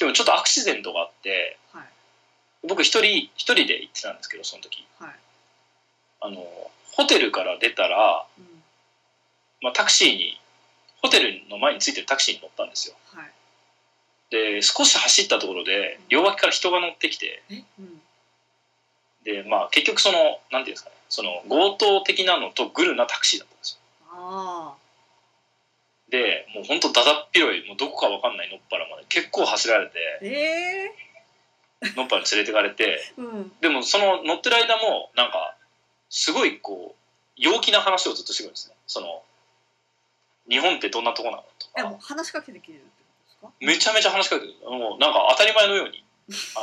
でもちょっとアクシデントがあって、 はい、 僕一人で行ってたんですけど、その時、 はい、 ホテルから出たら、 うん、 まあ、タクシーにホテルの前についてるタクシーに乗ったんですよ。 はい、 で少し走ったところで両脇から人が乗ってきて、 うん、 でまあ結局そのなんていうんですかね、その強盗的なのとグルなタクシーだったんですよ。 あでもうほんとだだっ広い、もうどこか分かんないのっぱらまで結構走られて、のっぱらに連れてかれて、 うん、 でもその乗ってる間もなんかすごいこう陽気な話をずっとしてくるんですね。その日本ってどんなとこなのとか、 もう話しかけてきてるってことですか？ めちゃめちゃ話しかけてくる。もうなんか当たり前のように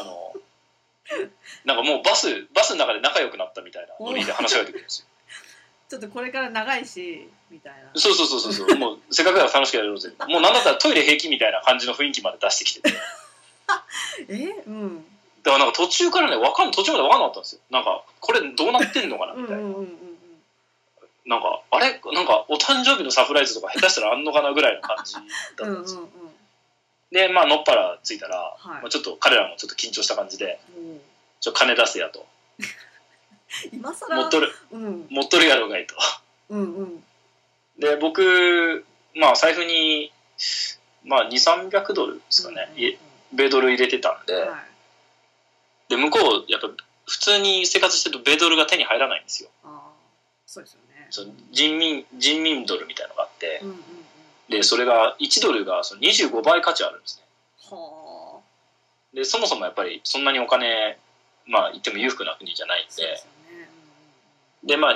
なんかもうバスの中で仲良くなったみたいなノリで話しかけてくるんですよ。 ちょっとこれから長いしみたいな。 そうもうせっかくだから楽しくやろうぜ。もうなんだったらトイレ平気みたいな感じの雰囲気まで出してきててうん。 だからなんか途中からね途中まで分かんなかったんですよ。なんかこれどうなってんのかなみたいな。なんかあれなんかお誕生日のサプライズとか下手したらあんのかなぐらいの感じだったんですよ。でまあのっぱらついたら、はい、まあ、ちょっと彼らもちょっと緊張した感じで、金出せやと今更持っとるやろがいとで僕まあ財布にまあ200-300ドルですかね、米ドル入れてたんで、はい、で向こうやっぱ普通に生活してると米ドルが手に入らないんですよ。 そうですよね。 その人民ドルみたいなのがあって、でそれが1ドルがその25倍価値あるんですね。はあ。でそもそもやっぱりそんなにお金まあ言っても裕福な国じゃないんで、でまあ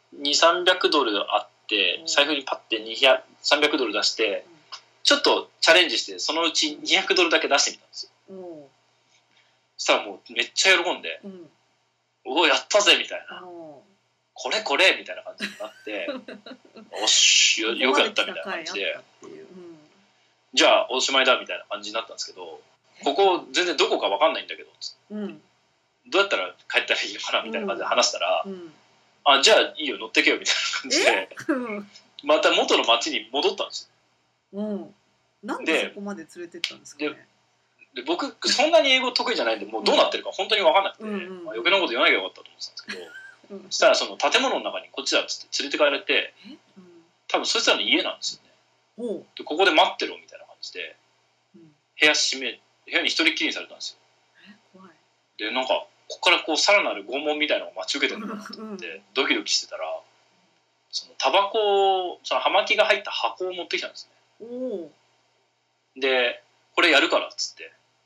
200-300ドルあって財布にパッて300ドル出して、ちょっとチャレンジしてそのうち200ドルだけ出してみたんですよ。そしたらもうめっちゃ喜んで、おおやったぜみたいな、これみたいな感じになっておっしよくやったみたいな感じで、じゃあおしまいだみたいな感じになったんですけど、ここ全然どこか分かんないんだけど、どうやったら帰ったらいいのかなみたいな感じで話したら、あじゃあいいよ乗ってけよみたいな感じでまた元の町に戻ったんですよ。なんでそこまで連れてったんですかね。 で僕そんなに英語得意じゃないんでもうどうなってるか本当に分かんなくて、まあ、余計なこと言わなきゃよかったと思ってたんですけどそしたらその建物の中にこっちだっつって連れて帰られて、多分そいつらの家なんですよね。でここで待ってろみたいな感じで部屋に一人っきりにされたんですよ。でなんかここからこうさらなる拷問みたいなのを待ち受けてるのかなと思ってドキドキしてたら、そのタバコその葉巻が入った箱を持ってきたんですね。でこれやるからっつって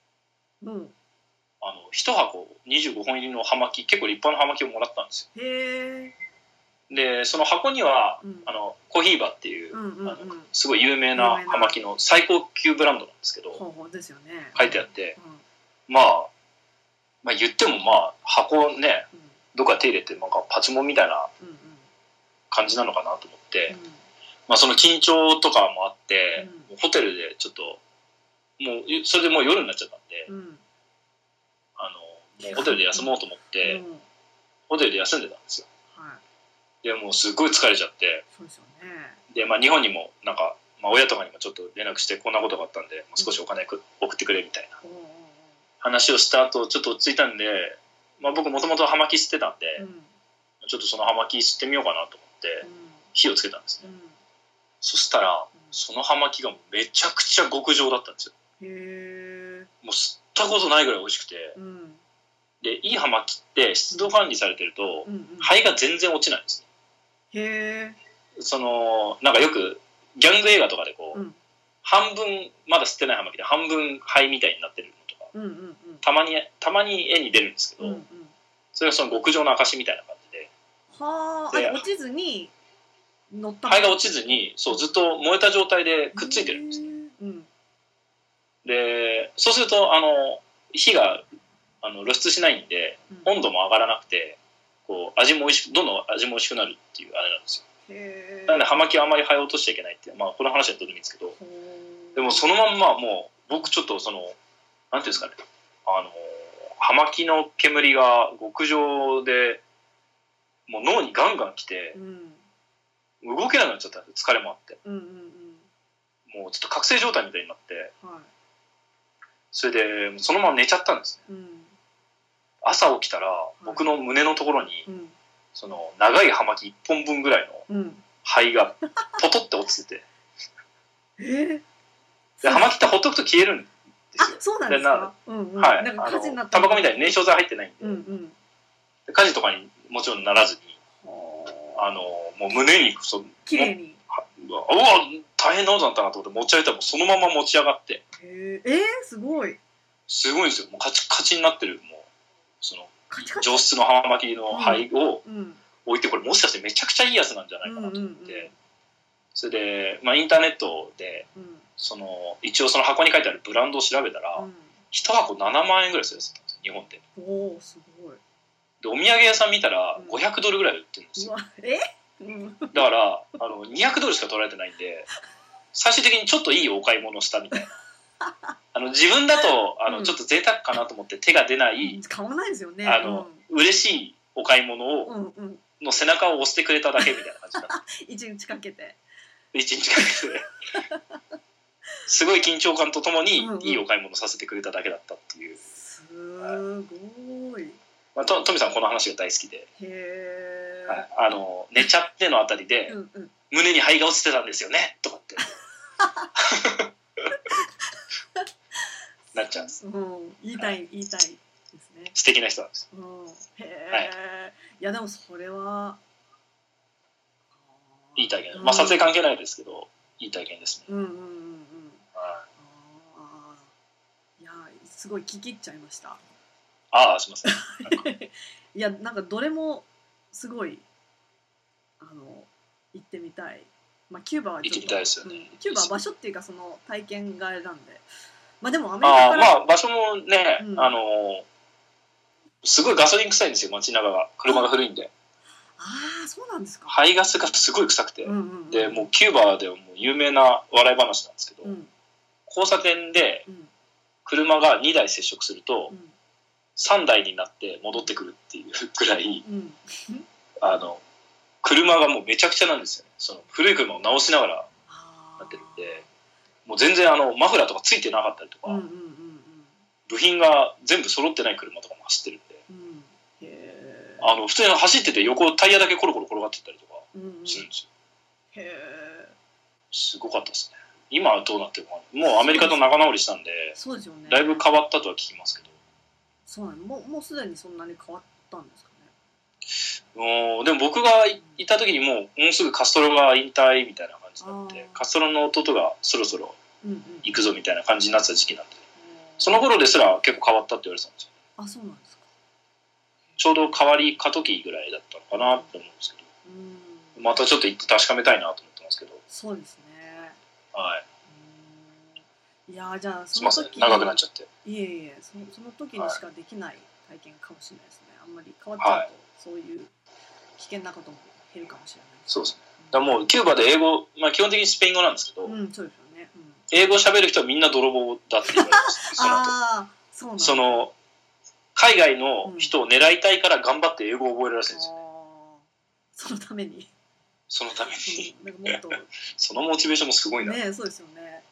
、1箱25本入りの葉巻、結構立派な葉巻をもらったんですよ。でその箱には、コーヒーバっていう、すごい有名な葉巻の最高級ブランドなんですけど、書いてあって、まあ言ってもまあ箱ね、どっか手入れてなんかパチモンみたいな感じなのかなと思って、まあその緊張とかもあって、ホテルでちょっともうそれでもう夜になっちゃったんで、もうホテルで休もうと思って、ホテルで休んでたんですよ。でもうすごい疲れちゃって、でまあ日本にもなんか、まあ、親とかにもちょっと連絡してこんなことがあったんで、少しお金送ってくれみたいな話をした後ちょっと落ち着いたんで、まあ、僕もともと葉巻吸ってたんで、ちょっとその葉巻吸ってみようかなと思って火をつけたんですね。そしたらその葉巻がめちゃくちゃ極上だったんですよ。もう吸ったことないぐらい美味しくて、でいい葉巻って湿度管理されてると、灰が全然落ちないんですね。そのなんかよくギャング映画とかでこう、半分まだ吸ってない葉巻で半分灰みたいになってるのとか、たまに絵に出るんですけど、それがその極上の証みたいな感じで、 落ちずに乗った灰が落ちずにそうずっと燃えた状態でくっついてるんですね。でそうすると火が露出しないんで、温度も上がらなくてこう味もどんどん味も美味しくなるっていうあれなんですよ。なので葉巻はあんまり灰を落としちゃいけないっていう、まあ、この話はどうでもいいんですけど、でもそのまんまもう僕ちょっとそのなんていうんですかね、葉巻の煙が極上でもう脳にガンガン来て、動けなくなっちゃったんです。疲れもあって、もうちょっと覚醒状態みたいになって、 それでそのまま寝ちゃったんですね。朝起きたら僕の胸のところに、その長い葉巻1本分ぐらいの灰がポトって落ちてて、で葉巻ってほっとくと消えるんですよ。 そうなんですか。 はい。タバコみたいに燃焼剤入ってないんで、火事とかにもちろんならずに、もう胸にきれいに。 うわ大変なことだったなと思って持ち上げたらそのまま持ち上がって。 すごい。 すごいんですよ。もうカチカチになってる、もうその上質の葉巻の灰を置いて、これもしかしてめちゃくちゃいいやつなんじゃないかなと思って、それで、インターネットで一応その箱に書いてあるブランドを調べたら、1箱7万円ぐらいするやつだったんですよ、日本で。 おお、すごい。 でお土産屋さん見たら500ドルぐらいで売ってるんですよ。だから200ドルしか取られてないんで、最終的にちょっといいお買い物したみたいな。自分だとちょっと贅沢かなと思って手が出ない、 買わないですよね。 嬉しいお買い物をの背中を押してくれただけみたいな感じだった。 1日かけてすごい緊張感とともにいいお買い物させてくれただけだったっていう。 すごい。 トミさんこの話が大好きで、寝ちゃってのあたりで、胸に灰が落ちてたんですよねとかってなっちゃうんです。 言いたいですね。 素敵な人なんです。 いやでもそれはいい体験。撮影関係ないですけどいい体験ですね。 いやすごい聞き入っちゃいました。 すいません。 いやなんかどれもすごい行ってみたい。キューバはちょっと行ってみたいですよね。キューバは場所っていうかその体験があれなんで、でもアメリカから場所もね、すごいガソリン臭いんですよ、街中が。車が古いんで。 そうなんですか。 排ガスがすごい臭くて、でもうキューバではもう有名な笑い話なんですけど、交差点で車が2台接触すると、3台になって戻ってくるっていうくらい、車がもうめちゃくちゃなんですよね。その古い車を直しながらなってるんで、もう全然マフラーとかついてなかったりとか、部品が全部揃ってない車とかも走ってるんで、普通に走ってて横タイヤだけコロコロ転がってったりとかするんですよ。すごかったですね。今はどうなってるかな。もうアメリカと仲直りしたんで、だいぶ変わったとは聞きますけど。 そうなの。もうすでにそんなに変わったんですかね。でも僕がいた時にもうすぐカストロが引退みたいな感じになって、カストロの弟がそろそろ行くぞみたいな感じになってた時期なんで、その頃ですら結構変わったって言われてたんですよ。 そうなんですか。 ちょうど変わり過渡期ぐらいだったのかなって思うんですけど、またちょっと行って確かめたいなと思ってますけど。 そうですね。 はい。 いやじゃあその時長くなっちゃって。 その時にしかできない体験かもしれないですね。あんまり変わっちゃうと、そういう危険なことも減るかもしれない。 そうですね。だからもうキューバで英語、基本的にスペイン語なんですけど、 そうですよね。 英語を喋る人はみんな泥棒だって言われます。その海外の人を狙いたいから頑張って英語を覚えるらしいんですよね。 そのために。 そのモチベーションもすごいな。 そうですよね。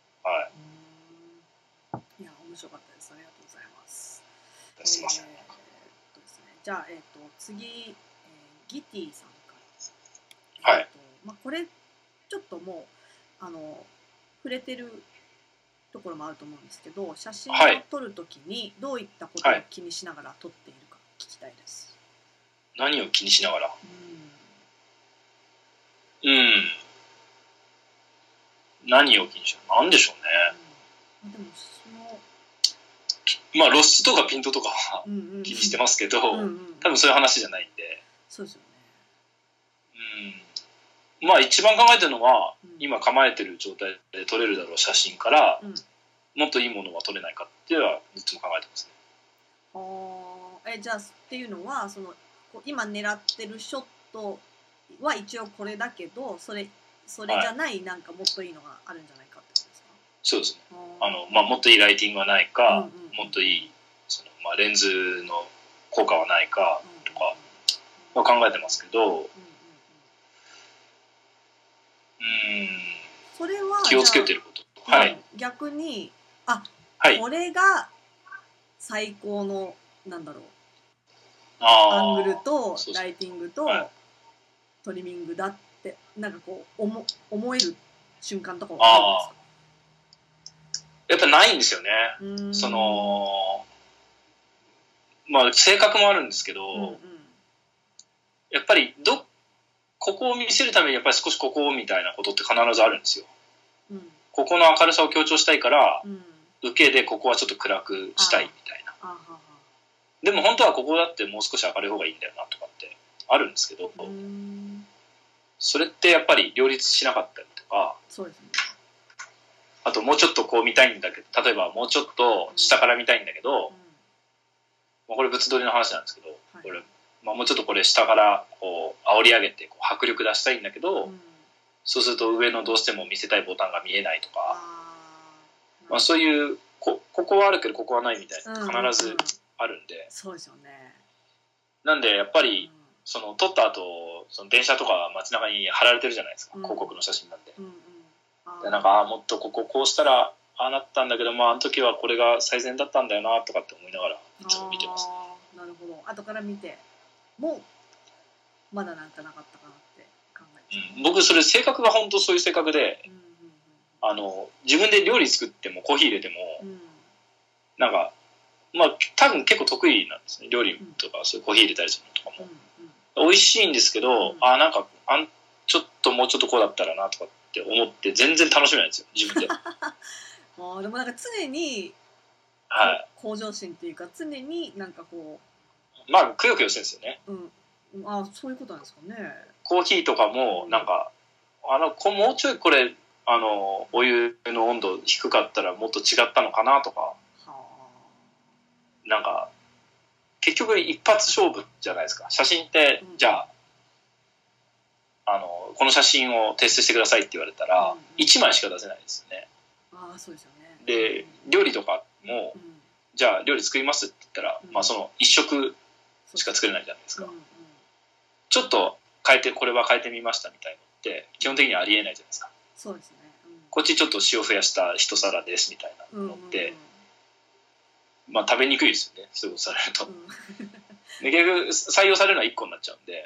いや面白かったです。ありがとうございます。 すみません。 じゃあ次ギティさんから。 これちょっともう触れてるところもあると思うんですけど、写真を撮るときにどういったことを気にしながら撮っているか聞きたいです。 何を気にしながら？何を気にしながら？なんでしょうね。でも露出とかピントとかは気にしてますけど、多分そういう話じゃないんで。 そうですよね。一番考えてるのは、今構えてる状態で撮れるだろう写真から、もっといいものは撮れないかっていうのはいつも考えてますね。じゃあっていうのは今狙ってるショットは一応これだけど、それじゃないなんかもっといいのがあるんじゃないかってことですか？ そうですね。もっといいライティングはないか、もっといいレンズの効果はないかとかは考えてますけど、 それは気をつけてること。 逆にこれが最高のなんだろうアングルとライティングとトリミングだってなんかこう思える瞬間とかはあるんですか？やっぱないんですよね。そのまあ性格もあるんですけど、やっぱりここを見せるためにやっぱり少しここみたいなことって必ずあるんですよ。ここの明るさを強調したいから、受けでここはちょっと暗くしたいみたいな。でも本当はここだってもう少し明るい方がいいんだよなとかってあるんですけど、それってやっぱり両立しなかったりとか、 そうですね、 あともうちょっとこう見たいんだけど、例えばもうちょっと下から見たいんだけど、これ物撮りの話なんですけど、これもうちょっとこれ下からこう煽り上げてこう迫力出したいんだけど、そうすると上のどうしても見せたいボタンが見えないとか、そういうここはあるけどここはないみたいな必ずあるんで、 そうですよね。 なんでやっぱりその撮った後その電車とか街中に貼られてるじゃないですか、広告の写真なんで。でなんかもっとこうしたらああなったんだけど、あの時はこれが最善だったんだよなとかって思いながらいつも見てますね。 なるほど。後から見てもまだなんかなかったかなって考えて、 僕それ性格が本当そういう性格で、自分で料理作ってもコーヒー入れても、なんか多分結構得意なんですね、料理とかそういうコーヒー入れたりするのとかも、美味しいんですけど、なんかちょっともうちょっとこうだったらなとかって思って全然楽しめないんですよ自分で。 でもなんか常に向上心っていうか常になんかこうくよくよしてるんですよね。 そういうことなんですかね。 コーヒーとかもなんか、もうちょいこれお湯の温度低かったらもっと違ったのかなとか、なんか結局一発勝負じゃないですか。写真って、じゃあこの写真を提出してくださいって言われたら、1枚しか出せないですよね。 そうですよね。 で料理とかも、じゃあ料理作りますって言ったら、その1食しか作れないじゃないですか。ちょっとこれは変えてみましたみたいなのって基本的にはありえないじゃないですか。 そうですね。 こっちちょっと塩増やした一皿ですみたいなのって、食べにくいですよね、そういうことされると。で結局採用されるのは1個になっちゃうんで、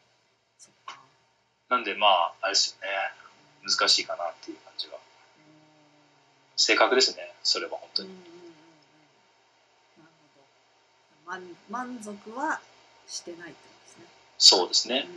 なんであれですよね、難しいかなっていう感じが。正確ですね、それは本当に。 なるほど。満足はしてないってことですね。 そうですね。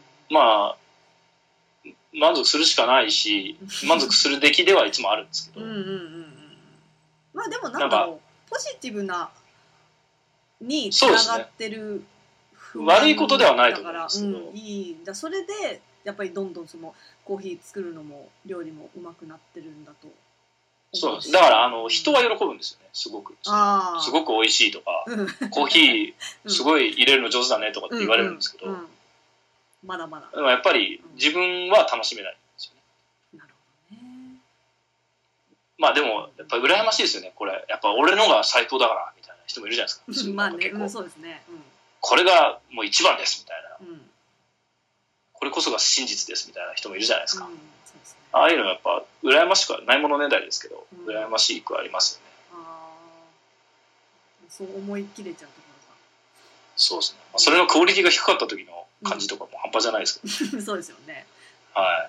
満足するしかないし、満足するべきではいつもあるんですけど。 でもなんだろう、ポジティブなにつながってる、 悪いことではないと思うんですけど、 それでやっぱりどんどんそのコーヒー作るのも料理もうまくなってるんだと。 そうです。だから人は喜ぶんですよね、すごく。すごく美味しいとか、コーヒーすごい入れるの上手だねとかって言われるんですけど、 まだまだ。 でもやっぱり自分は楽しめないんですよね。 なるほどね。 でもやっぱり羨ましいですよね、これ。やっぱ俺のが最高だからみたいな人もいるじゃないですか。 そうですね。 これがもう一番ですみたいな。これこそが真実ですみたいな人もいるじゃないですか。ああいうのはやっぱ羨ましくはないものねだりですけど、羨ましくはありますよね。 そう思い切れちゃうところが。 そうですね。それのクオリティが低かった時の感じとかも半端じゃないですけど。 そうですよね。 はい。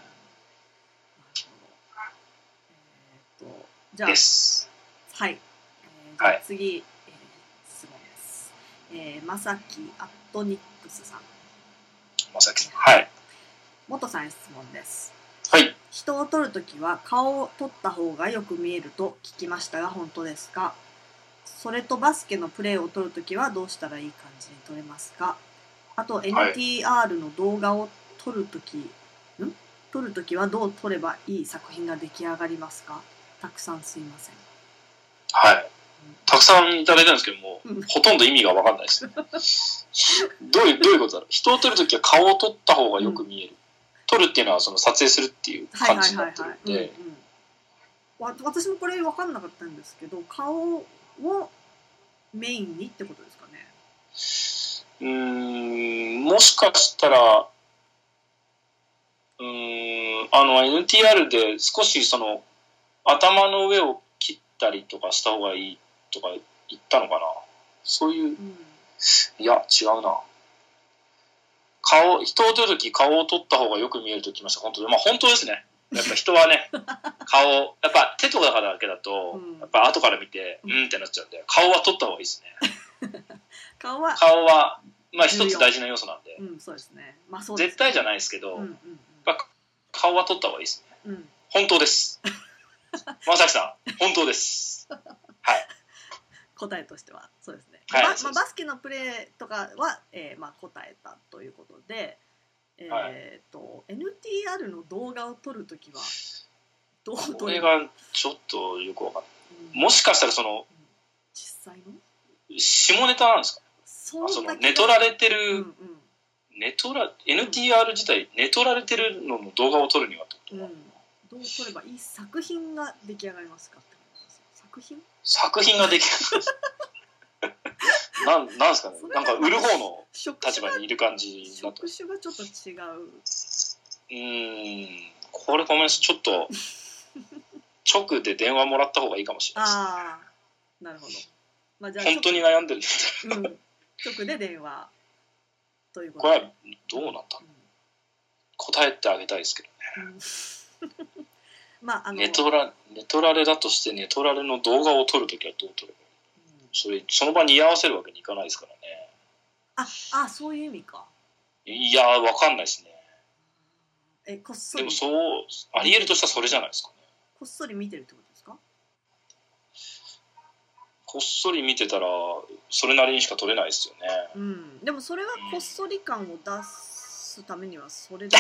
じゃあ、はい。じゃあ次、質問です。まさきアットニックスさん。 まさきさん。はい。 元さんへ質問です。 はい。 人を撮るときは顔を撮った方がよく見えると聞きましたが本当ですか？それとバスケのプレーを撮るときはどうしたらいい感じに撮れますか？あと NTR の動画を撮るときはどう撮ればいい作品が出来上がりますか？たくさんすいません。 はい。たくさんいただいたんですけども、ほとんど意味が分かんないです。どういうことだろう。人を撮るときは顔を撮った方がよく見える。撮るっていうのはその撮影するっていう感じになってるんで、 私もこれ分かんなかったんですけど、顔をメインにってことですかね。もしかしたらNTR で少しその頭の上を切ったりとかした方がいいとか言ったのかな。そういう、いや違うな。人を撮るとき顔を撮った方がよく見えると言いました。本当で、まあ本当ですね。やっぱ人はね、顔、やっぱ手とかだけだと、やっぱ後から見て、ってなっちゃうんで、顔は撮った方がいいですね。顔は、まあ一つ大事な要素なんで。 そうですね。まあそうですね。 絶対じゃないですけど、やっぱ顔は撮った方がいいですね。本当です。まさきさん、本当です。はい。 答えとしてはそうですね。 はい、 バスケのプレーとかは、まあ、答えたということで、NTR の動画を撮るときはどう撮る？ これがちょっとよくわかんない。もしかしたらその、 実際の下ネタなんですか？その寝取られてる、NTR 自体寝取られてるのの動画を撮るにはってこと？ どう撮ればいい作品が出来上がりますかって作品ができるなんですかね。なんか売る方の立場にいる感じだと。 職種がちょっと違う。 これごめんなさい。ちょっと直で電話もらった方がいいかもしれないですね。 ああ、なるほど。まあ、じゃあ本当に悩んでるんだ直で電話ということで。これはどうなんだ、答えてあげたいですけどね。 まあ、 寝取られだとして寝取られの動画を撮るときはどう撮ればいい？その場に居合わせるわけにいかないですからね。 そういう意味か。 いやわかんないですね。 こっそり。 でもそうありえるとしたらそれじゃないですかね。 こっそり見てるってことですか？ こっそり見てたらそれなりにしか撮れないですよね。 でもそれはこっそり感を出すためにはそれで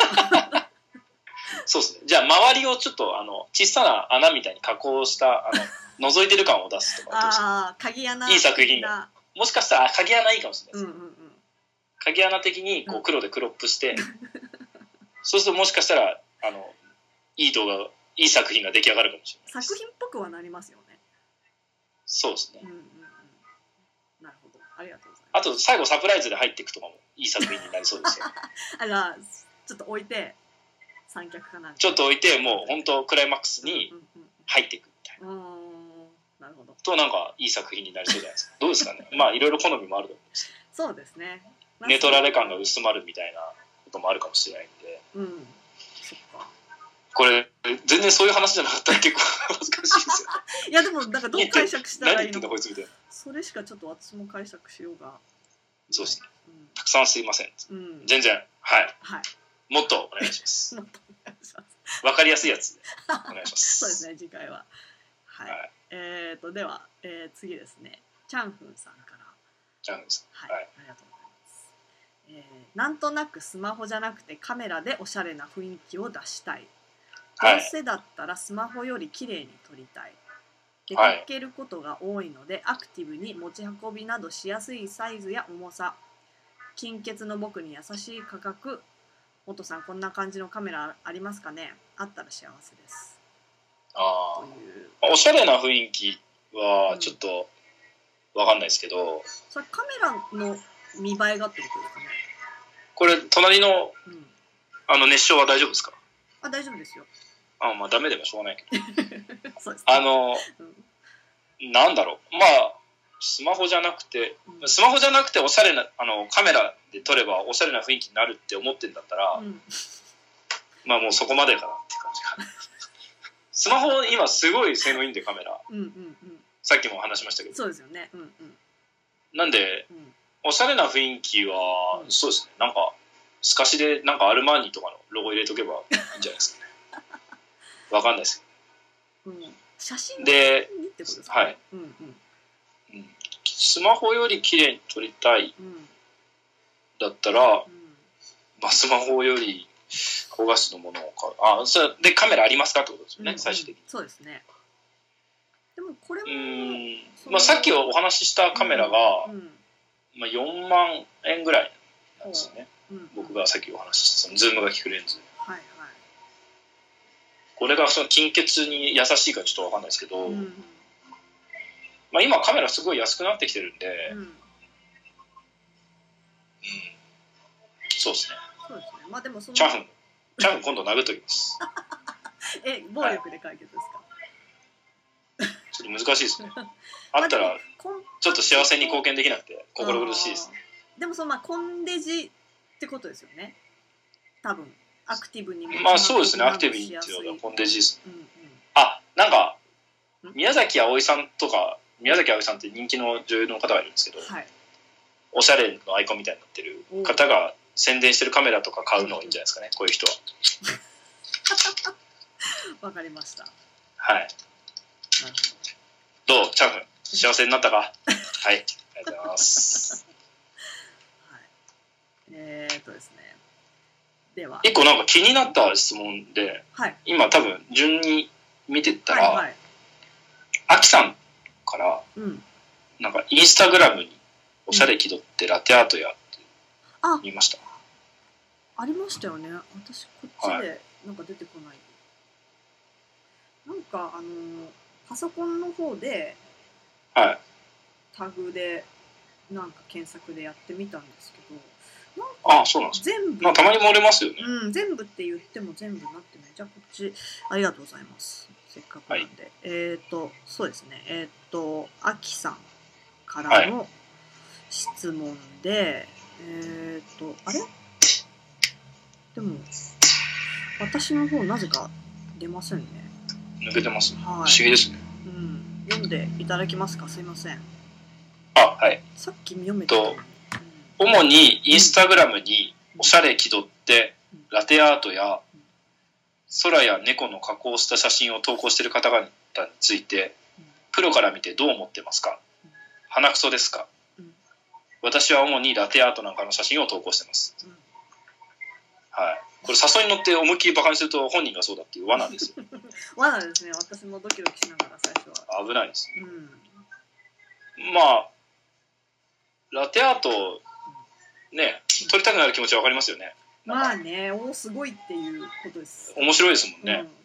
そうですね。じゃあ周りをちょっと小さな穴みたいに加工した覗いてる感を出すとか。 鍵穴。 いい作品が。もしかしたら鍵穴いいかもしれないです。鍵穴的にこう黒でクロップして、そうするともしかしたらいい動画、いい作品が出来上がるかもしれない。 作品っぽくはなりますよね。 そうですね。 なるほど。ありがとうございます。 あと最後サプライズで入っていくとかもいい作品になりそうですよ。 ちょっと置いて。三脚かなんかちょっと置いてもう本当クライマックスに入っていくみたいな。 なるほど。 となんかいい作品になりそうじゃないですか。どうですかね。まあいろいろ好みもあると思うんです。 そうですね。 寝取られ感が薄まるみたいなこともあるかもしれないんで。 そっか。 これ全然そういう話じゃなかったら結構恥ずかしいですよ。 いやでもなんかどう解釈したらいいのか。 こいつみたいな。 それしかちょっと私も解釈しようが。 そうですね。たくさんすいません。全然はい。もっとお願いします。わかりやすいやつでお願いします。 そうですね、次回は。はい。では、次ですね。チャンフンさんから。 チャンフンさん。 はい。ありがとうございます。なんとなくスマホじゃなくてカメラでおしゃれな雰囲気を出したい。どうせだったらスマホより綺麗に撮りたい。出かけることが多いので、アクティブに持ち運びなどしやすいサイズや重さ。金欠の僕に優しい価格。元さんこんな感じのカメラありますかね？あったら幸せです。 おしゃれな雰囲気はちょっとわかんないですけど、 それカメラの見栄えがってことですかね？ これ隣の、熱唱は大丈夫ですか？ 大丈夫ですよ。 まあダメでもしょうがないけどそうです、 なんだろう、まあスマホじゃなくておしゃれなカメラで撮ればおしゃれな雰囲気になるって思ってんだったら、まあもうそこまでかなって感じが。スマホ今すごい性能いいんでカメラ、さっきも話しましたけど。 そうですよね。 なんで、おしゃれな雰囲気は、そうですね、なんか透かしでなんかアルマーニとかのロゴ入れとけばいいんじゃないですかね。わかんないですけど。写真でってことですかね。はい。 スマホより綺麗に撮りたいだったら、スマホより高画質のものを買う。それでカメラありますかってことですよね、最終的に。 そうですね。でもこれもさっきお話ししたカメラが、4万円ぐらいなんですよね。僕がさっきお話ししたズームが効くレンズ。これがその金欠に優しいかちょっと分かんないですけど、今カメラすごい安くなってきてるんで、そうですね。 まあでもそのチャンフン今度殴っときます。 暴力で解決ですか？ ちょっと難しいですね。あったらちょっと幸せに貢献できなくて心苦しいですね。 でもそのまあコンデジってことですよね。多分アクティブにまあそうですね、アクティブにっていうのはコンデジですね。あ、なんか宮崎あおいさんとか、宮崎あおいさんって人気の女優の方がいるんですけど、はい、おしゃれのアイコンみたいになってる方が宣伝してるカメラとか買うのがいいんじゃないですかね、こういう人は。 わかりました。 はい。どうチャンフ幸せになったか。はい、ありがとうございます。 はい、ですね。では一個なんか気になった質問で、はい、今多分順に見てったら、はいはい、アキさんから、なんかインスタグラムにおしゃれ気取ってラテアートやって見ました。 ありましたよね。私こっちでなんか出てこない。はい、なんかパソコンの方で、はい、タグでなんか検索でやってみたんですけど、 なんかそうなんですか。全部、まあ、たまに漏れますよね。 全部って言っても全部なってね。じゃあこっちありがとうございます。せっかくなんで、はい、そうですね。アキさんからの質問で、あれ？でも私の方なぜか出ませんね。 抜けてます。はい、不思議ですね。 読んでいただけますか。すいません。 あ、はい。 さっき読めた。 主にインスタグラムにおしゃれ気取ってラテアートや空や猫の加工した写真を投稿している方々についてプロから見てどう思ってますか？鼻くそですか？私は主にラテアートなんかの写真を投稿してます。はい。これ誘いに乗って思いっきりバカにすると本人がそうだっていう罠ですよ。 罠ですね。私もドキドキしながら最初は。 危ないです。まあラテアートね、撮りたくなる気持ちはわかりますよね。 まあね、すごいっていうことです。 面白いですもんね。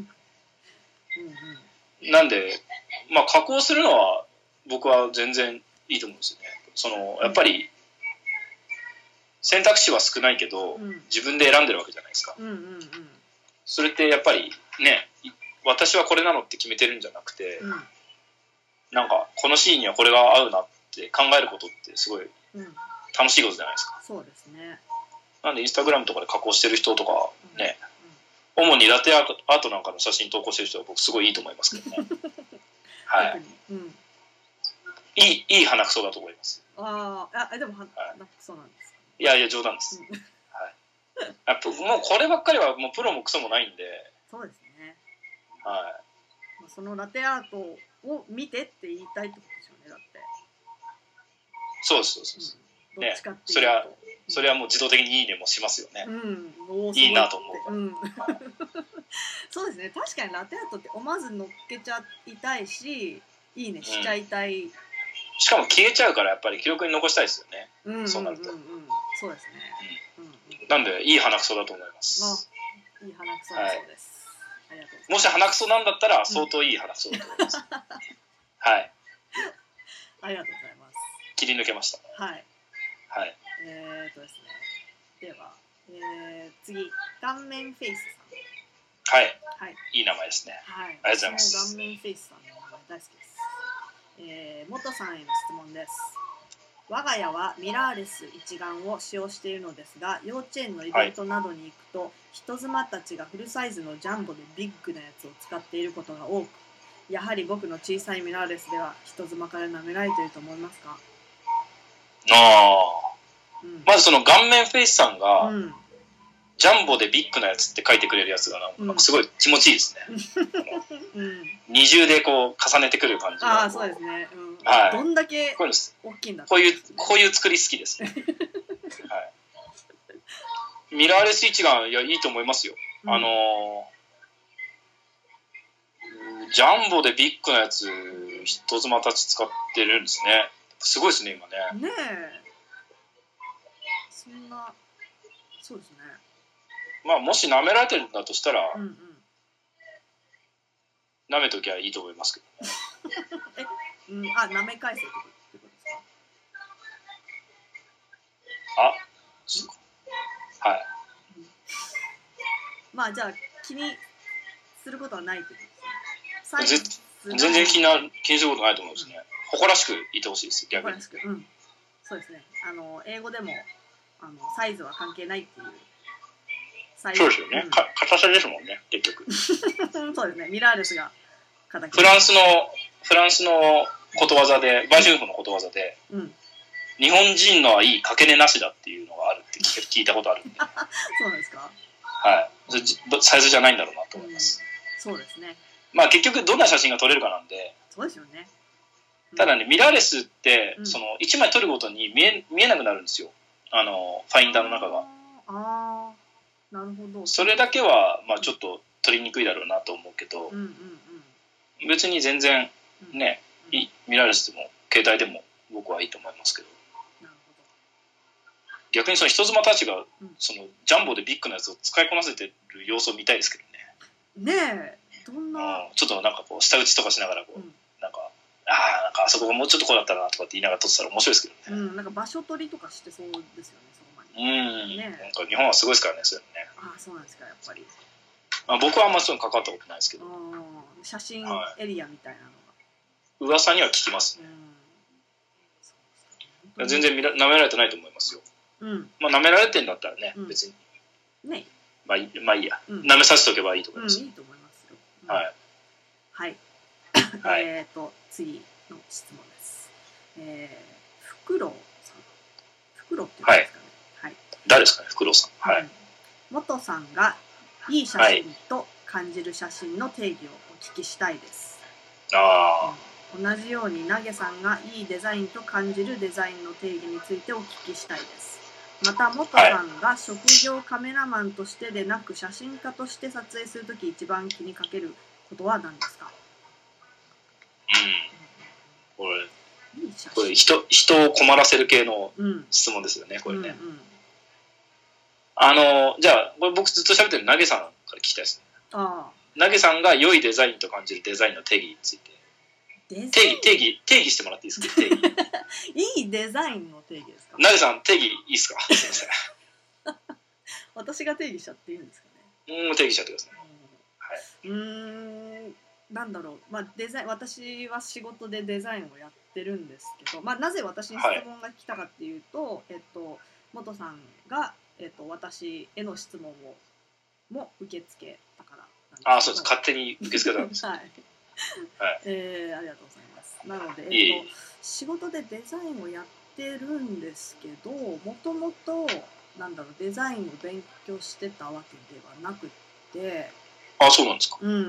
なんで、まあ加工するのは僕は全然いいと思うんですよね。やっぱり選択肢は少ないけど、自分で選んでるわけじゃないですか。それってやっぱりね、私はこれなのって決めてるんじゃなくて、なんかこのシーンにはこれが合うなって考えることってすごい楽しいことじゃないですか。 そうですね。 なんでインスタグラムとかで加工してる人とかね、主にラテアートなんかの写真投稿してる人は僕すごいいいと思いますけどね。はい。いい鼻くそだと思います。 でも鼻くそなんですか？ いやいや冗談です。はい。もうこればっかりはもうプロもクソもないんで。 そうですね。 はい。 そのラテアートを見てって言いたいってことでしょうね、だって。 そうです。ね、それはもう自動的にいいねもしますよね。いいなと思う。 そうですね。確かにラテアートって思わず乗っけちゃいたいし、いいねしちゃいたい。 しかも消えちゃうからやっぱり記録に残したいですよね。そうなると。 そうですね。 なんでいい鼻くそだと思います。 いい鼻くそだそうです。ありがとうございます。 もし鼻くそなんだったら相当いい鼻くそだと思います。はい。 ありがとうございます。 切り抜けました。 はい。 はい。 ですね。では、次、顔面フェイスさん。 はい。いい名前ですね。 はい。 ありがとうございます。 顔面フェイスさんの名前大好きです。元さんへの質問です。我が家はミラーレス一眼を使用しているのですが、幼稚園のイベントなどに行くと、人妻たちがフルサイズのジャンボでビッグなやつを使っていることが多く、やはり僕の小さいミラーレスでは人妻から舐められていると思いますか？まずその顔面フェイスさんが、ジャンボでビッグなやつって書いてくれるやつがなんかすごい気持ちいいですね。二重でこう重ねてくる感じが。 そうですね。 はい。 どんだけ大きいんだ。 こういう作り好きですね。はい。ミラーレス一眼いやいいと思いますよ。ジャンボでビッグなやつ人妻たち使ってるんですね。すごいですね今ね。 ねえ。そんなそうですね。 まあもし舐められてるんだとしたら、舐めときゃいいと思いますけどね。舐め返せってことですか？はい。 まあじゃあ気にすることはないってことですね。 全然気にすることないと思うんですね。誇らしくいてほしいです、逆に。 誇らしく、そうですね。英語でもサイズは関係ないっていう。 そうですよね。硬さですもんね、結局。 そうですね。ミラーレスが硬く。 フランスのことわざで、売春婦のことわざで、日本人のはいいかけねなしだっていうのがあるって聞いたことあるんで。 そうなんですか。 はい。サイズじゃないんだろうなと思います。 そうですね。 まあ結局どんな写真が撮れるかなんで。 そうですよね。 ただね、ミラーレスって、その1枚撮るごとに見えなくなるんですよ。ファインダーの中が。 ああ、なるほど。 それだけは、まあちょっと撮りにくいだろうなと思うけど、別に全然ね、ミラーレスでも携帯でも僕はいいと思いますけど。逆にその人妻たちがそのジャンボでビッグなやつを使いこなせてる様子を見たいですけどね。ねえ、どんな。 ちょっとなんかこう舌打ちとかしながらこう、なんかあそこがもうちょっとこうだったなとかって言いながら撮ってたら面白いですけどね。 なんか場所取りとかしてそうですよね、そこまで。 なんか日本はすごいですからね、そういうのね。 そうなんですか、やっぱり。 僕はあんまそういうの関わったことないですけど。 写真エリアみたいなのが。 噂には聞きますね。全然舐められてないと思いますよ。まあ舐められてんだったらね、別に。 ね。 まあいいや。舐めさせておけばいいと思います。 いいと思いますよ。 はい。 はい。次の質問です。フクロウさん。フクロウって言うんですかね。はい。 誰ですかね、フクロウさん。はい。 元さんがいい写真と感じる写真の定義をお聞きしたいです。同じようにナゲさんがいいデザインと感じるデザインの定義についてお聞きしたいです。また元さんが職業カメラマンとしてでなく写真家として撮影するとき一番気にかけることは何ですか？ これ人を困らせる系の質問ですよね、これね。じゃあこれ僕ずっと喋ってるナゲさんから聞きたいですね。ナゲさんが良いデザインと感じるデザインの定義について定義してもらっていいですか？定義いいデザインの定義ですか？ ナゲさん定義いいですか？すいません。 私が定義しちゃっていいんですかね？定義しちゃってください。 なんだろう、まあ、私は仕事でデザインをやってるんですけど、まあ、なぜ私に質問が来たかっていうと、元さんが、私への質問をも受け付けたからなんですけど。 そうです。勝手に受け付けたんです。 はい。ありがとうございます。なので、仕事でデザインをやってるんですけど、もともとデザインを勉強してたわけではなくて。 そうなんですか。 フ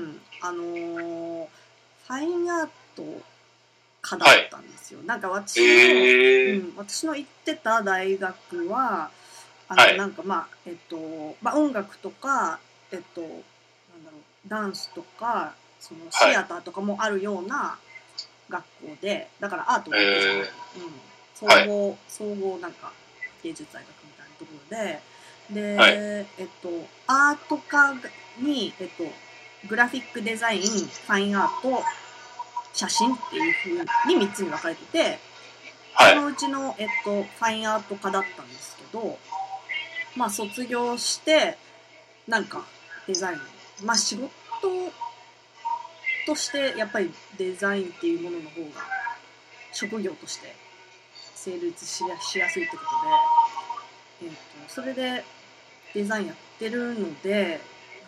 ァインアート科だったんですよ。なんか私の行ってた大学はなんか音楽とかダンスとかそのシアターとかもあるような学校で、だからアートだけじゃない、総合なんか芸術大学みたいなところで、アート科にグラフィックデザイン、ファインアート、写真っていう風に3つに分かれてて、そのうちのファインアート科だったんですけど、まあ卒業してなんかデザイン、まあ仕事としてやっぱりデザインっていうものの方が職業として成立しやすいってことで、それでデザインやってるので、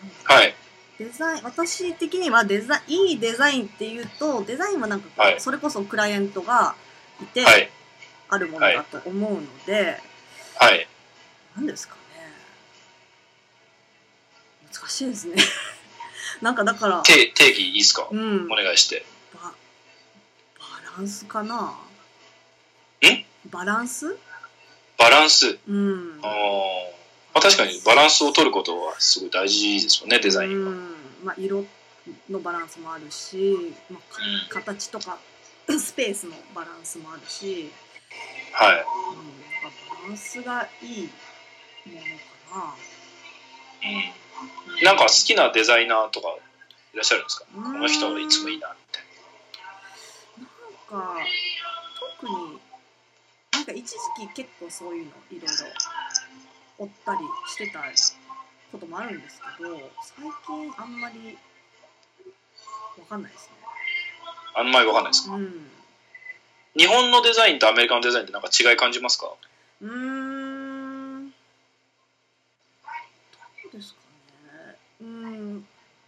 私的にはいいデザインっていうと、デザインはなんかそれこそクライアントがいてあるものだと思うので、何ですかね、難しいですね。なんかだから定義いいですか？お願いして。 バランスかな？バランス？ 確かにバランスを取ることはすごい大事ですよね、デザインは。 まあ、色のバランスもあるし、まあ、形とかスペースのバランスもあるし、バランスがいいものかな。なんか好きなデザイナーとかいらっしゃるんですか？この人いつもいいなみたいな。なんか特になんか一時期結構そういうのいろいろ追ったりしてたこともあるんですけど、最近あんまりわかんないですね。 あんまり分かんないですか？日本のデザインとアメリカのデザインってなんか違い感じますか？ どうですかね。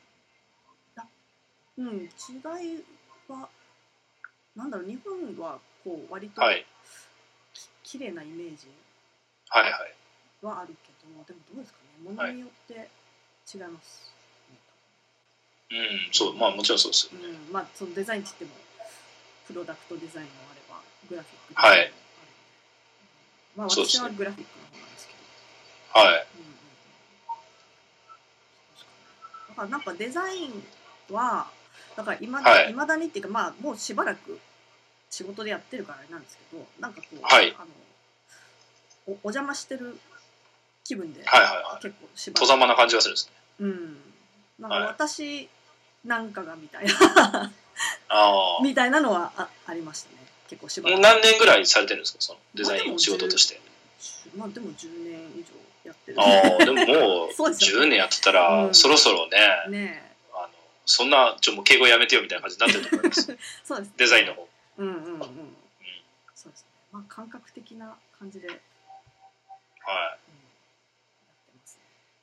違いはなんだろう、日本はこう割と綺麗なイメージはあるけど、でもどうですかね、ものによって違います、 そう、まあもちろんそうですよね。 まあそのデザインって言ってもプロダクトデザインもあればグラフィックデザインもあるので、まあ私はグラフィックの方なんですけど、だからなんかデザインはだからいまだにっていうか、まあもうしばらく仕事でやってるからあれなんですけど、なんかこう、お邪魔してる気分で、結構しばらく戸ざまな感じがするんですね。 なんか私なんかがみたいなみたいなのはありましたね。結構しばらく。 何年ぐらいされてるんですか、そのデザインを仕事として？ まあでも10年以上やってる。 でももう10年やってたらそろそろね、そんなもう敬語やめてよみたいな感じになってると思います。 そうですね。 デザインの方。 そうですね。まあ感覚的な感じで。やってますね。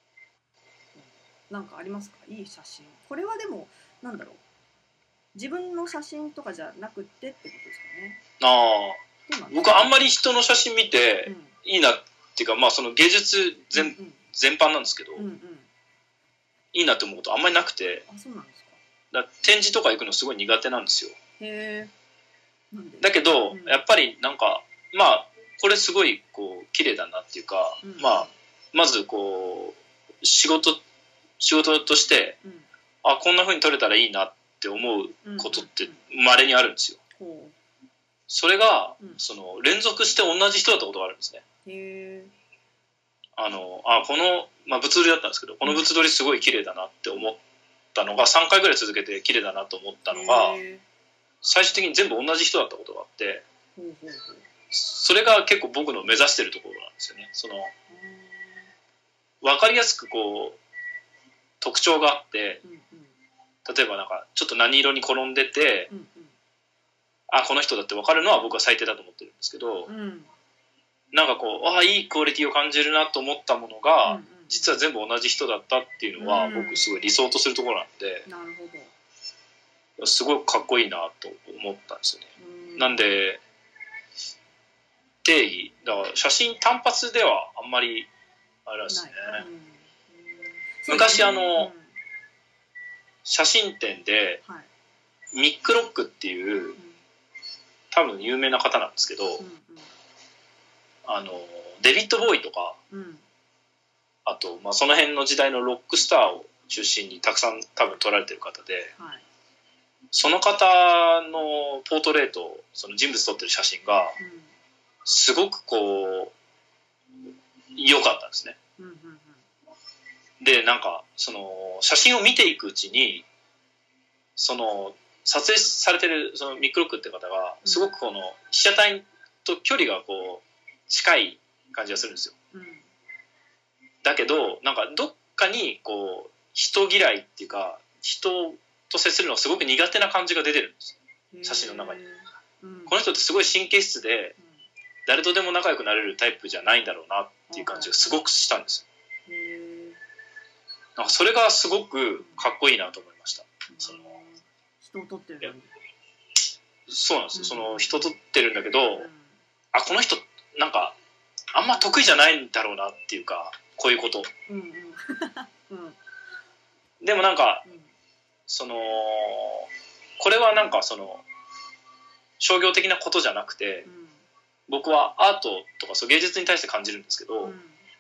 なんかありますか？いい写真。これはでもなんだろう。自分の写真とかじゃなくてってことですかね。 僕はあんまり人の写真見ていいなっていうか、まあその芸術全般なんですけど、いいなって思うことあんまりなくて。 そうなんですか。 だ展示とか行くのすごい苦手なんですよ。 へー。だけど、やっぱりなんかまあこれすごいこう綺麗だなっていうか、まあまずこう仕事として、こんな風に撮れたらいいなって思うことって稀にあるんですよ。それが、その連続して同じ人だったことがあるんですね。 へー。 この、まあ、物撮りだったんですけど、この物撮りすごい綺麗だなって思ったのが3回ぐらい続けて綺麗だなと思ったのが最終的に全部同じ人だったことがあって、それが結構僕の目指してるところなんですよね。その分かりやすくこう特徴があって、例えばなんかちょっと何色に転んでて、この人だって分かるのは僕は最低だと思ってるんですけど、なんかこういいクオリティを感じるなと思ったものが、実は全部同じ人だったっていうのは、僕すごい理想とするところなんで、 なるほどすごくかっこいいなと思ったんですよね。なんで定義だから写真単発ではあんまりあれですね。昔写真展で、ミック・ロックっていう多分有名な方なんですけど、デビッド・ボーイとか、あと、まあ、その辺の時代のロックスターを中心にたくさん多分撮られてる方で、その方のポートレート、その人物撮ってる写真がすごくこう良かったんですね。でなんかその写真を見ていくうちに、その撮影されてるそのミック・ロックって方がすごくこの被写体と距離がこう近い感じがするんですよ。だけどなんかどっかにこう人嫌いっていうか、人と接するのがすごく苦手な感じが出てるんですよ、写真の中に。この人ってすごい神経質で誰とでも仲良くなれるタイプじゃないんだろうなっていう感じがすごくしたんですよ。なんかそれがすごくかっこいいなと思いました。その人を撮ってるのに。 そうなんですよ。その人撮ってるんだけど、この人なんかあんま得意じゃないんだろうなっていうか、こういうこと。でもなんか、そのこれはなんかその商業的なことじゃなくて、僕はアートとか芸術に対して感じるんですけど、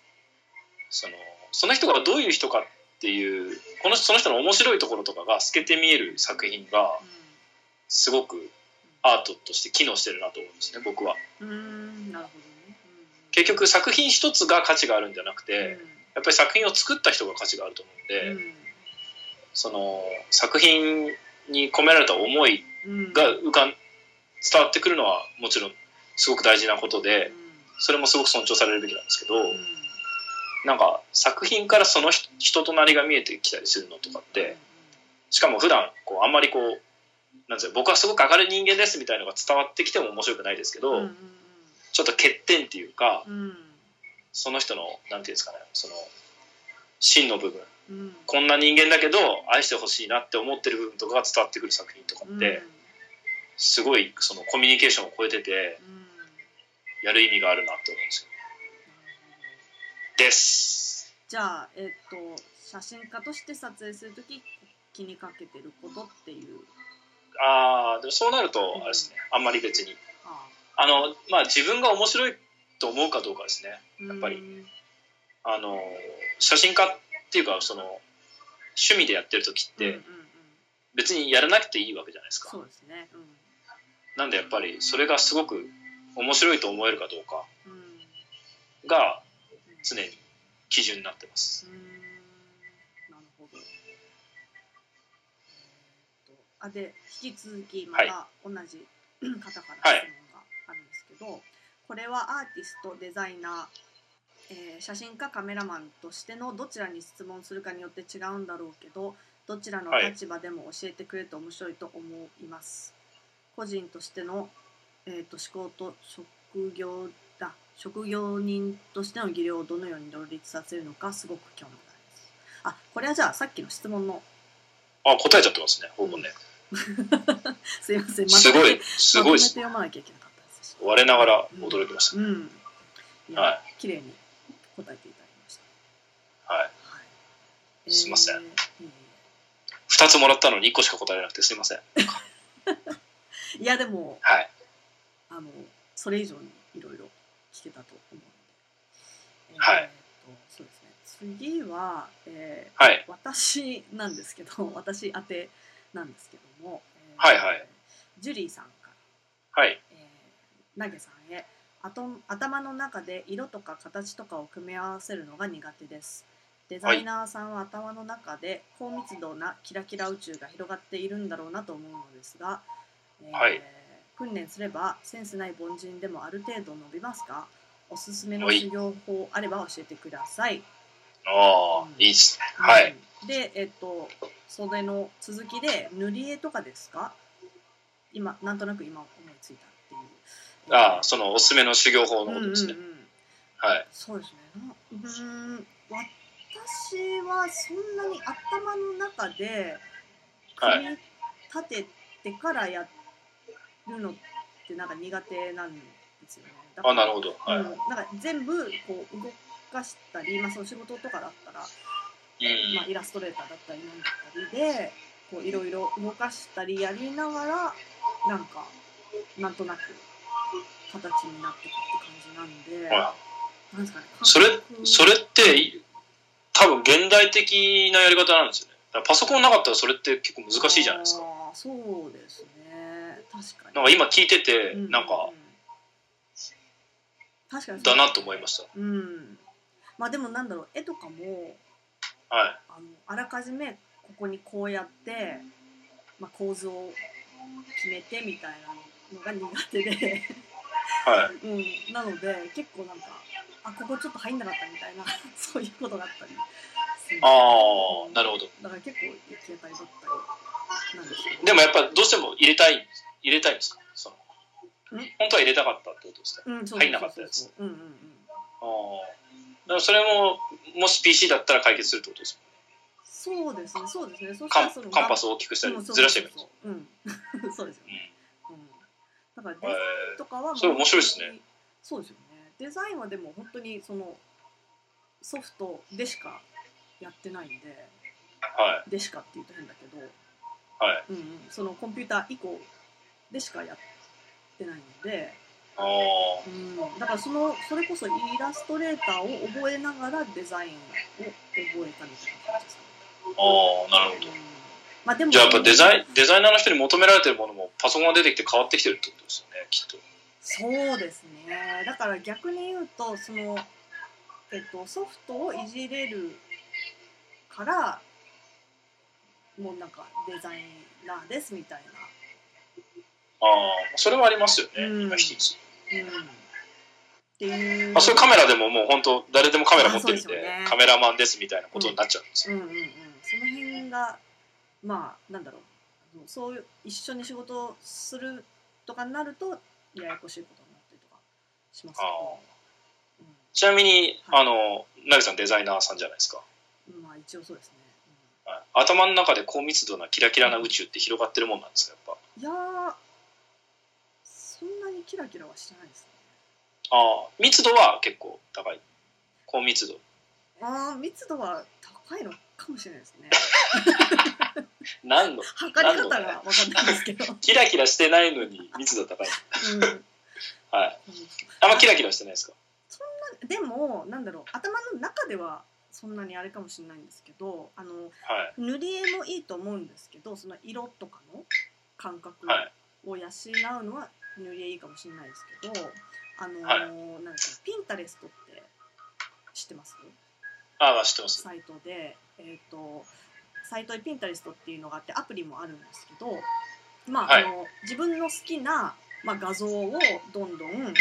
その人がどういう人かっていうその人の面白いところとかが透けて見える作品がすごくアートとして機能してるなと思うんですね、僕は。 なるほどね。 結局作品一つが価値があるんじゃなくて、やっぱり作品を作った人が価値があると思うんで、その作品に込められた思いが伝わってくるのはもちろんすごく大事なことで、それもすごく尊重されるべきなんですけど、なんか作品からその人となりが見えてきたりするのとかって、しかも普段こうあんまりこうなんていう僕はすごく明るい人間ですみたいなのが伝わってきても面白くないですけど、ちょっと欠点っていうか、その人のなんていうんですかね、その真の部分、こんな人間だけど愛してほしいなって思ってる部分とかが伝わってくる作品とかって、すごいそのコミュニケーションを超えてて、やる意味があるなって思うんですよ。です。 じゃあ、写真家として撮影するとき気にかけてることっていう。 でもそうなるとあれですね、あんまり別にまあ自分が面白いと思うかどうかですね。やっぱり写真家っていうかその趣味でやってる時って別にやらなくていいわけじゃないですか。 そうですね。 なんでやっぱりそれがすごく面白いと思えるかどうかが常に基準になってます。 なるほど。で引き続きまた同じ方から質問があるんですけど、これはアーティスト、デザイナー、写真家、カメラマンとしてのどちらに質問するかによって違うんだろうけど、どちらの立場でも教えてくれると面白いと思います。個人としての、思考と職業人としての技量をどのように両立させるのかすごく興味があります。これはじゃあさっきの質問の答えちゃってますね、ほぼね。 すいません、 すごいすごい読まなきゃいけなかったです。 我ながら驚きました。 綺麗に答えていただきました。 はい。すいません。2つもらったのに1個しか答えなくてすいません。 いやでも、それ以上にいろいろ聞けたと思うので、そうですね。次は、私なんですけど、私宛てなんですけども、ジュリーさんから、投げさんへ、頭の中で色とか形とかを組み合わせるのが苦手です。デザイナーさんは頭の中で高密度なキラキラ宇宙が広がっているんだろうなと思うのですが、訓練すればセンスない凡人でもある程度伸びますか？おすすめの修行法あれば教えてください。 いいですね。 で、それの続きで塗り絵とかですか？なんとなく今思いついたっていう。 そのおすすめの修行法のことですね。 そうですね。私はそんなに頭の中で組み立ててからやるのってなんか苦手なんですよね。 なるほど。 なんか全部こう動かしたり、その仕事とかだったら、イラストレーターだったりなんだったりでこういろいろ動かしたりやりながらなんとなく形になっていくって感じなんで、なんですかね。 それって多分現代的なやり方なんですよね。だからパソコンなかったらそれって結構難しいじゃないですか。 そうですね。確かに。 なんか今聞いてて、なんか確かにだなと思いました。 でもなんだろう、絵とかも、あらかじめここにこうやって、構図を決めてみたいなのが苦手で、なので結構なんかここちょっと入んなかったみたいなそういうことがあったりする。 なるほど。 だから結構行き当たりばったりなんですけど。 でもやっぱどうしても入れたいんですか？本当は入れたかったってことですか？入んなかったやつ。だからそれももし PC だったら解決するってことですもんね。そうですね。そしたらカンパスを大きくしたりずらしてもいいんです。 そうですよね。だからデザインとかはそれ面白いですね。 そうですよね。デザインはでも本当にそのソフトでしかやってないんで、でしかって言うと変だけど、そのコンピューター以降でしかやってないので、だからそれこそイラストレーターを覚えながらデザインを覚えたみたいな感じですかね。 なるほど。でもじゃあやっぱデザイナーの人に求められてるものもパソコンが出てきて変わってきてるってことですよね、きっと。 そうですね。だから逆に言うとその、ソフトをいじれるからもうなんかデザイナーですみたいな。 それはありますよね、今一つ。 っていうそういうカメラでももう本当誰でもカメラ持ってるんで、カメラマンですみたいなことになっちゃうんですよ。 その辺がなんだろう、 そういう一緒に仕事をするとかになるとややこしいことになったりとかしますけど、 ちなみに、なぎさんデザイナーさんじゃないですか。 まあ一応そうですね。 頭の中で高密度なキラキラな宇宙って広がってるもんなんですか、やっぱ。 いやそんなにキラキラはしてないですね。 密度は結構高い。高密度。 密度は高いのかもしれないですね。 何の測り方が分かんないですけど。 キラキラしてないのに密度高い。はい。あんまキラキラしてないですか。 そんなでもなんだろう、頭の中ではそんなにあれかもしれないんですけど、塗り絵もいいと思うんですけど、その色とかの感覚を養うのは塗り絵いいかもしれないですけど、なんかピンタレストって知ってます？ 知ってます。 サイトでサイトでピンタレストっていうのがあってアプリもあるんですけど、自分の好きな、画像をどんどん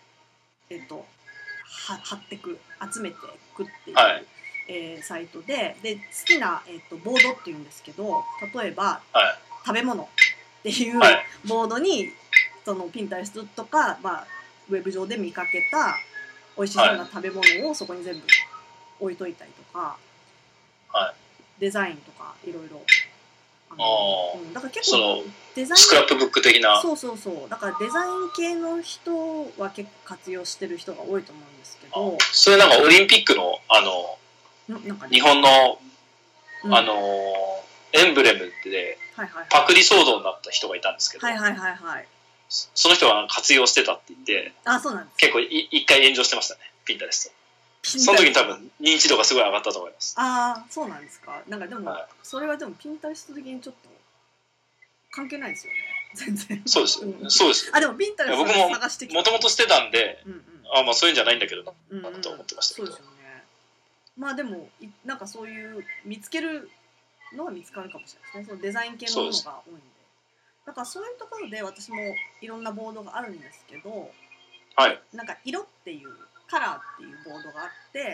貼ってく、集めていくっていう、サイトで好きな、ボードっていうんですけど、例えば、食べ物っていうボードにそのピンタレストとか、ウェブ上で見かけた美味しそうな食べ物をそこに全部置いといたりとか、デザインとかいろいろ。だから結構デザイン、 スクラップブック的な。 そうだからデザイン系の人は結構活用してる人が多いと思うんですけど、 それなんかオリンピックの日本のエンブレムでパクリ騒動になった人がいたんですけど、その人は活用してたって言って、 そうなんです。 結構一回炎上してましたね、ピンタレスト。その時に多分認知度がすごい上がったと思います。 そうなんですか。なんかでも、それはでもピンタレスト的にちょっと関係ないですよね。全然。そうですよ。 そうです。 でもピンタレストを探してきた。僕ももともとしてたんで、そういうんじゃないんだけどなと思ってましたけど。 そうですよね。でもなんかそういう見つけるのは見つかるかもしれないですね。そのデザイン系のものが多いんで。だからそういうところで私もいろんなボードがあるんですけど、なんか色っていうカラーっていうボードがあって、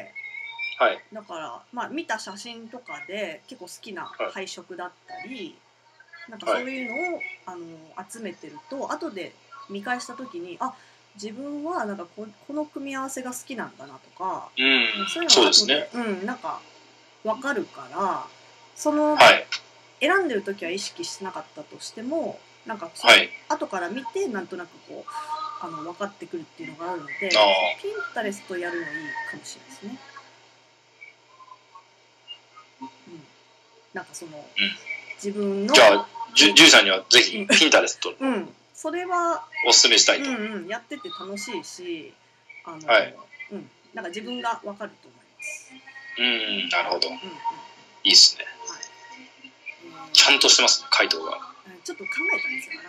だから見た写真とかで結構好きな配色だったり、なんかそういうのを集めてると後で見返した時に自分はなんかこの組み合わせが好きなんだなとか、そういうのが後でなんか分かるから、その選んでる時は意識してなかったとしてもなんか後から見てなんとなくこう分かってくるっていうのがあるので、ピンタレストやるのいいかもしれないですね。なんかその、自分のじゃあジュリさんにはぜひピンタレストそれはおすすめしたいと。 やってて楽しいし、なんか自分が分かると思います。 なるほど。いいっすね。ちゃんとしてますね、回答が。 ちょっと考えたんですよ、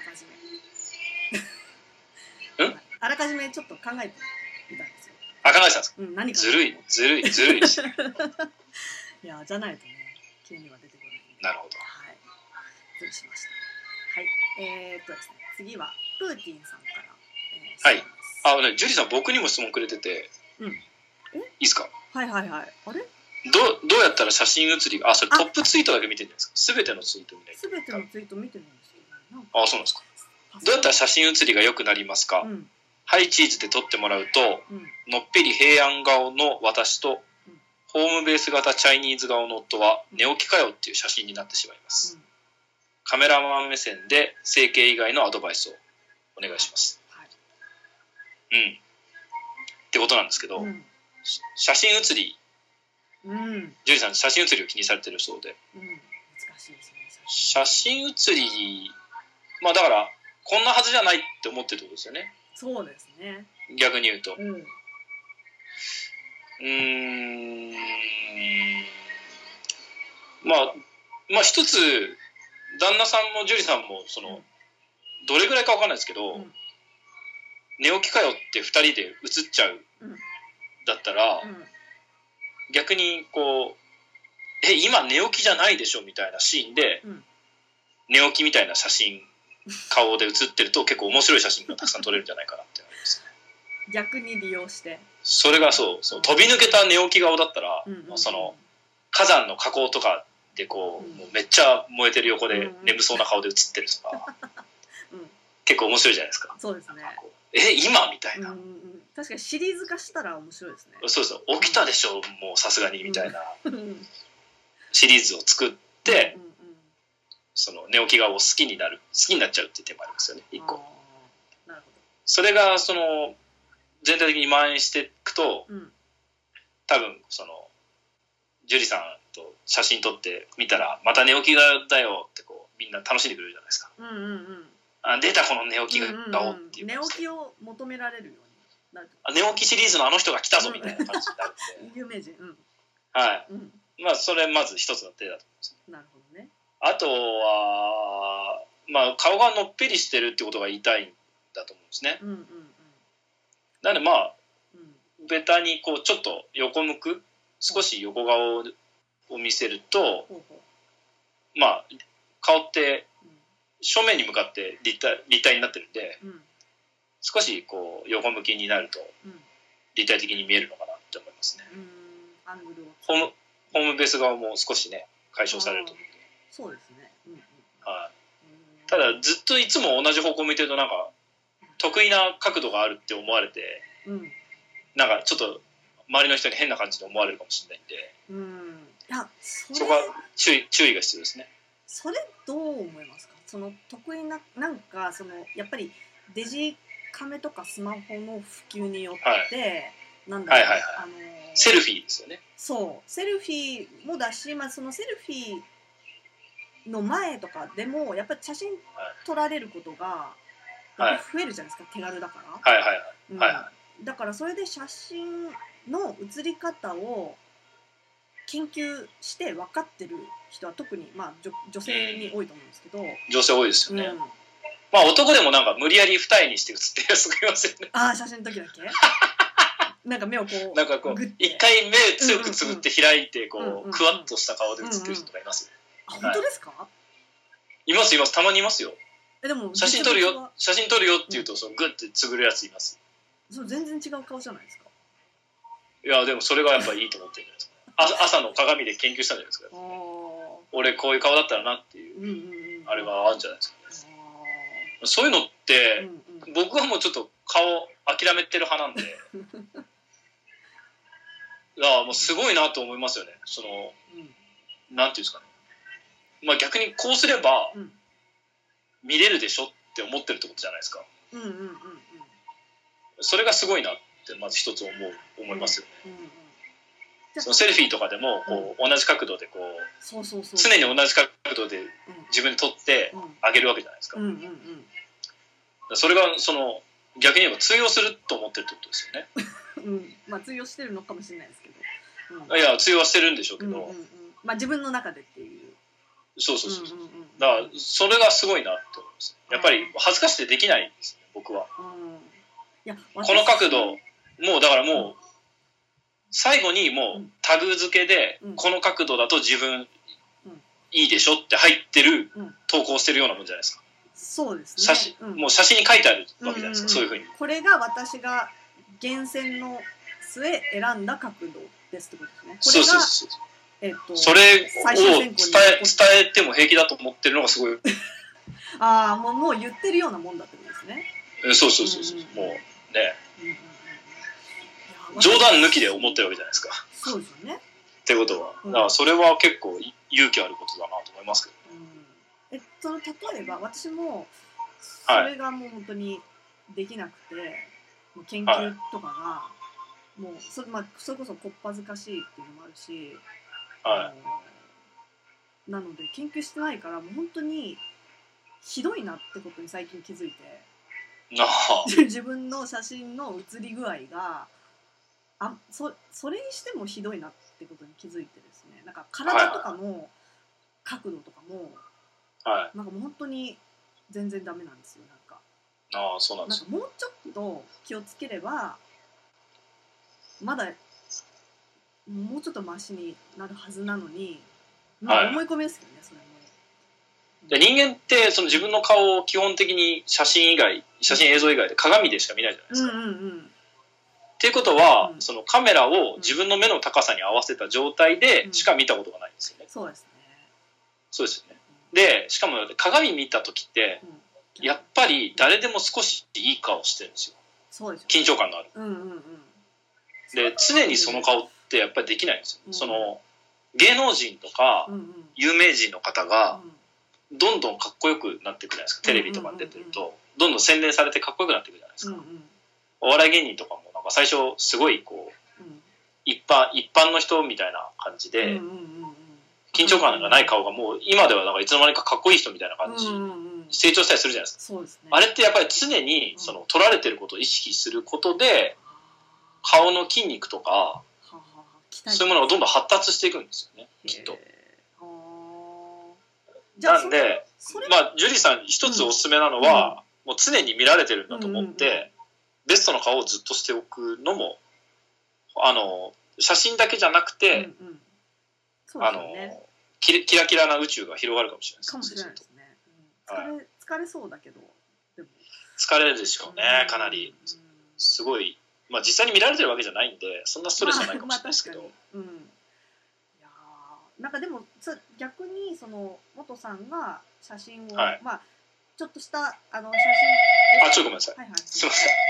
あらかじめちょっと考えてみたんですよ。 考えてたんですか？何かずるいですね。 いや、じゃないとね、急には出てこない。 なるほど。 失礼しました。ですね、次はプーティンさんから。ジュリさん、僕にも質問くれてて、いいですか？ あれ？ どうやったら写真写りが、それトップツイートだけ見てるんじゃないですか？すべてのツイート見ない。 すべてのツイート見てるんですけど、 そうなんですか。どうやったら写真写りが良くなりますか？ハイチーズで撮ってもらうと、のっぺり平安顔の私と、ホームベース型チャイニーズ顔の夫は寝起きかよっていう写真になってしまいます。カメラマン目線で整形以外のアドバイスをお願いします。ってことなんですけど、写真写り、ジュリさん写真写りを気にされてるそうで、 難しいですね。 写真写り、だからこんなはずじゃないって思ってるってことですよね。 そうですね。 逆に言うと、一つ旦那さんもジュリさんもどれぐらいか分かんないですけど、寝起きかよって2人で写っちゃうだったら、逆にこう今寝起きじゃないでしょみたいなシーンで、寝起きみたいな写真顔で写ってると結構面白い写真がたくさん撮れるんじゃないかなって思いますね。 逆に利用してそれが飛び抜けた寝起き顔だったら、その火山の火口とかでこう、もうめっちゃ燃えてる横で眠そうな顔で写ってるとか、結構面白いじゃないですか。 そうですね。 今みたいな、 確かにシリーズ化したら面白いですね。 そうです。起きたでしょ、もうさすがにみたいなシリーズを作って、その寝起き顔を好きになっちゃうっていうテーマありますよね、一個。 なるほど。 それがその全体的に蔓延していくと、多分そのジュリさんと写真撮って見たらまた寝起き顔だよってこうみんな楽しんでくれるじゃないですか。出たこの寝起き顔っていう、 寝起きを求められるようになる。 寝起きシリーズのあの人が来たぞみたいな感じになるんで有名人。 はい。まあそれまず一つの手だと思うんです。 なるほどね。 あとはまあ顔がのっぺりしてるってことが言いたいんだと思うんですね。なんでまあベタにこうちょっと横向く、少し横顔を見せると、まあ顔って正面に向かって立体になってるんで、少しこう横向きになると立体的に見えるのかなって思いますね。 アングルをホームベース側も少しね解消されると思うんで。 そうですね。 ただずっといつも同じ方向向いてるとなんか得意な角度があるって思われて、なんかちょっと周りの人に変な感じで思われるかもしれないんで、 いやそこは注意が必要ですね。 それどう思いますか？その得意な、なんかそのやっぱりデジカメとかスマホの普及によって、なんだろう、 セルフィーですよね。 そうセルフィーもだし、そのセルフィーの前とかでもやっぱり写真撮られることが増えるじゃないですか、手軽だから。だからそれで写真の写り方を研究して分かってる人は特に女性に多いと思うんですけど、 女性多いですよね。まあ男でもなんか無理やり二重にして写ってるやつがいますよね。 写真の時だけなんか目をこうなんかこう一回目強くつぶって開いてこうクワッとした顔で写ってる人とかいますよ。 本当ですか？ います、たまにいますよ。 でも写真撮るよって言うとそのグッてつぶるやついます。 それ全然違う顔じゃないですか。 いやでもそれがやっぱいいと思ってるじゃないですか。朝の鏡で研究したんじゃないですか。俺こういう顔だったらなっていうあれがあるんじゃないですかね。そういうのって僕はもうちょっと顔諦めてる派なんでもうすごいなと思いますよね。そのなんていうんですかね、まあ逆にこうすれば見れるでしょって思ってるってことじゃないですか。それがすごいなってまず一つ思いますよね。そのセルフィーとかでもこう同じ角度でこう常に同じ角度で自分で撮ってあげるわけじゃないですか。それがその逆に言えば通用すると思ってるってことですよね。通用してるのかもしれないですけど、 いや通用はしてるんでしょうけど、 自分の中でっていう。 そうだからそれがすごいなって思います。やっぱり恥ずかしくてできないんですね、僕は。この角度もうだからもう最後にもうタグ付けでこの角度だと自分いいでしょって入ってる投稿してるようなもんじゃないですか。 そうですね。 もう写真に書いてあるわけじゃないですか、そういうふうに。 これが私が厳選の末選んだ角度ですってことですね。 それを伝えても平気だと思ってるのがすごい。 もう言ってるようなもんだってことですね。 もうね。冗談抜きで思ってるわけじゃないですか。 そうですよね。 ってことは、だからそれは結構勇気あることだなと思いますけど。 例えば私もそれがもう本当にできなくて、もう研究とかがもうそれこそこっぱずかしいっていうのもあるし、なので研究してないからもう本当にひどいなってことに最近気づいて、自分の写真の写り具合がそれにしてもひどいなってことに気づいてですね、なんか体とかの角度とかも、なんかもう本当に全然ダメなんですよ。 そうなんですよ。 もうちょっと気をつければまだもうちょっとマシになるはずなのに、思い込みですよね、それも。 人間ってその自分の顔を基本的に写真映像以外で鏡でしか見ないじゃないですか。っていうことは、そのカメラを自分の目の高さに合わせた状態でしか見たことがないんですよね。 そうですね。 そうですよね。でしかも鏡見た時って、やっぱり誰でも少しいい顔してるんですよ。 そうですよ、 緊張感のある。で常にその顔ってやっぱりできないんですよ。その芸能人とか有名人の方がどんどんかっこよくなっていくじゃないですか。テレビとかに出てるとどんどん洗練されてかっこよくなっていくじゃないですか。お笑い芸人とかもなんか最初すごいこう一般の人みたいな感じで緊張感がない顔がもう今ではなんかいつの間にかかっこいい人みたいな感じ成長したりするじゃないですか。 そうですね。 あれってやっぱり常にその撮られてることを意識することで顔の筋肉とかそういうものがどんどん発達していくんですよね、きっと。なんでまあジュリーさん一つおすすめなのはもう常に見られてるんだと思ってベストの顔をずっとしておくのも写真だけじゃなくてキラキラな宇宙が広がるかもしれないです。 かもしれないですね。疲れそうだけどでも疲れるでしょうね、かなり。すごい、まあ実際に見られてるわけじゃないんでそんなストレスはないかもしれないですけど、いやなんかでも逆にその元さんが写真を、まあちょっとした写真ちょっとごめんなさい、すいません。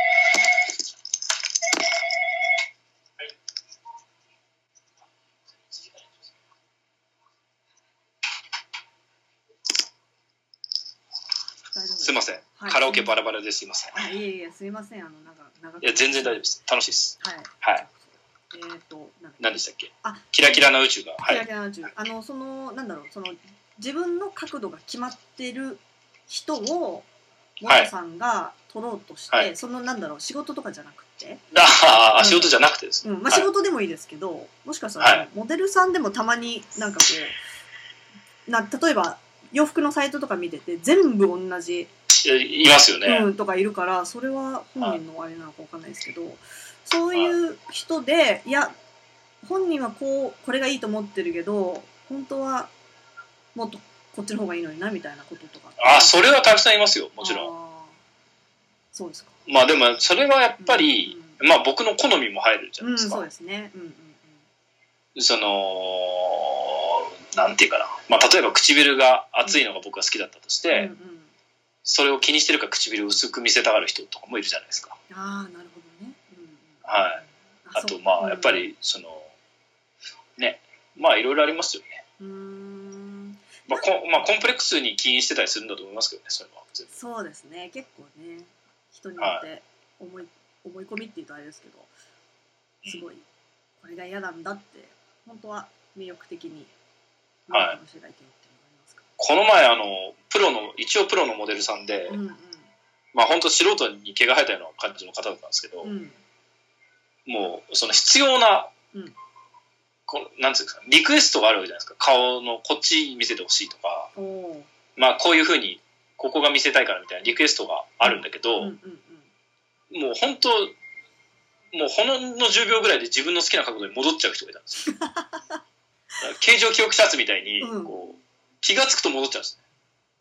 すいません、カラオケバラバラですいません。 いやすいません、長いや全然大丈夫です、楽しいです。はい何でしたっけ。キラキラな宇宙が、 キラキラな宇宙、そのなんだろう、その自分の角度が決まってる人を元さんが撮ろうとして、そのなんだろう仕事とかじゃなくて、 仕事じゃなくてですね、 まあ仕事でもいいですけど、もしかしたらモデルさんでもたまになんかこう例えば洋服のサイトとか見てて全部同じいますよね、 とかいるから、それは本人のあれなのかわかんないですけど、そういう人でいや本人はこれがいいと思ってるけど本当はもっとこっちの方がいいのになみたいなこととか。 それはたくさんいますよ、もちろん。 そうですか。 まあでもそれはやっぱり、まあ僕の好みも入るじゃないですか。 そうですね。 そのなんていうかな、まあ例えば唇が厚いのが僕が好きだったとして、それを気にしてるから唇を薄く見せたがる人とかもいるじゃないですか。 なるほどね。 あとまあやっぱりそのね、まあいろいろありますよね。まあコンプレックスに起因してたりするんだと思いますけどね、それは。 そうですね、結構ね、人によって思い込みっていうとあれですけど、すごいこれが嫌なんだって本当は魅力的に見るかもしれないけどっていうのがありますか。 この前一応プロのモデルさんで、まあ本当素人に毛が生えたような感じの方だったんですけど、もうその必要ななんていうんですか、リクエストがあるわけじゃないですか。顔のこっち見せてほしいとか、まあこういうふうにここが見せたいからみたいなリクエストがあるんだけど、もう本当もうほんの10秒ぐらいで自分の好きな角度に戻っちゃう人がいたんですよ。形状記憶シャツみたいにこう気がつくと戻っちゃうんです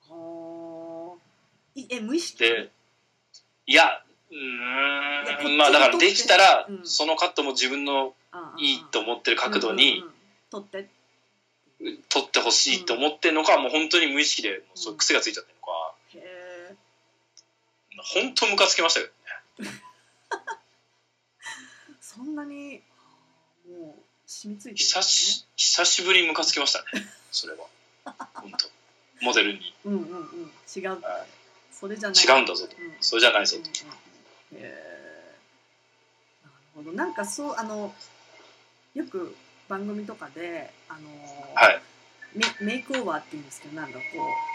ね。無意識で、いやまあだからできたらそのカットも自分のいいと思ってる角度に撮ってほしいと思ってるのか、もう本当に無意識でそういう癖がついちゃってるのか、本当ムカつきましたけどね。 そんなにもう染みついてる、 久しぶりにムカつきましたね、それは。本当モデルに違う、それじゃない、 違うんだぞと、それじゃないぞと。 なるほど。なんかそうよく番組とかでメイクオーバーって言うんですけど、なんだ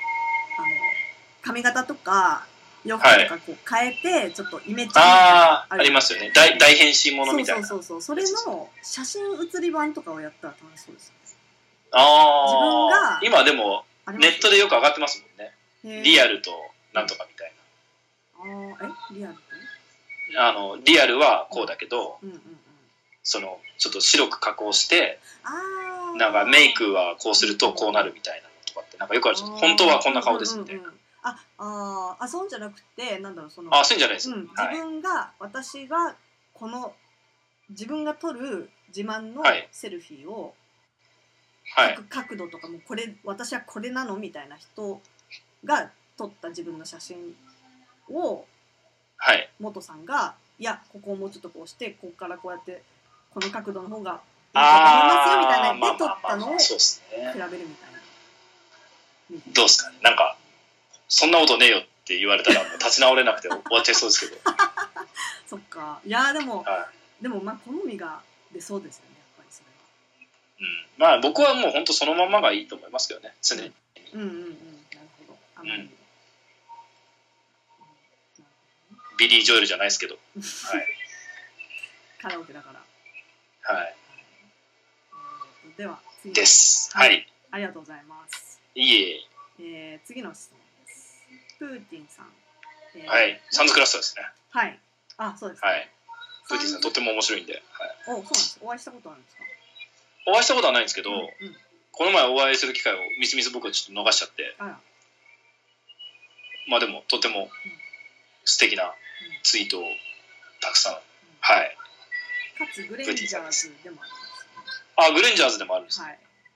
髪型とか洋服とかこう変えてちょっとイメチェンありますよね。大変身ものみたいな。 そうそれの写真写り版とかをやったら楽しそうですね。 自分が今でもネットでよく上がってますもんね。リアルとなんとかみたいな。 リアルとリアルはこうだけど、そのちょっと白く加工してなんかメイクはこうするとこうなるみたいなのとかってなんかよくあるじゃん。本当はこんな顔ですみたいな。 そうじゃなくて、なんだろう、そういうんじゃないです。 私がこの自分が撮る自慢のセルフィーを角度とかもこれ私はこれなのみたいな人が撮った自分の写真を、 はい、 元さんがいやここをもうちょっとこうしてここからこうやってこの角度の方がいいと思いますよみたいなで撮ったのを比べるみたいな。 どうですかね、なんかそんなことねえよって言われたらもう立ち直れなくて終わっちゃいそうですけどそっか、いやでも、でもまあ好みが出そうですよね、やっぱりそれは。 まあ僕はもう本当そのままがいいと思いますけどね、常に。 なるほど。あまりにもビリー・ジョエルじゃないですけど、はい、 カラオケだから。 はい。 では次です。はい。 ありがとうございます。 いえ。次の質問です。プーティンさん。 はい。サンズクラスターですね。 はい。あ、そうですね。 はい。プーティンさんとっても面白いんで。はい。 そうなんです。お会いしたことあるんですか？ お会いしたことはないんですけど、この前お会いする機会をみすみす僕はちょっと逃しちゃって。まあでもとても素敵なツイートをたくさん。はい。 かつグレンジャーズでもあるんですね。グレンジャーズでもあるんです。はい。